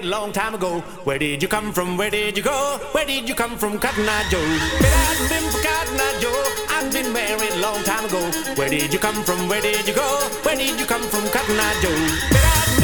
married long time ago. Where did you come from? Where did you go? Where did you come from, Cotton Eye Joe? But I hadn't been for Cotton Eye Joe. I've been married long time ago. Where did you come from? Where did you go? Where did you come from, Cotton Eye Joe? But I hadn't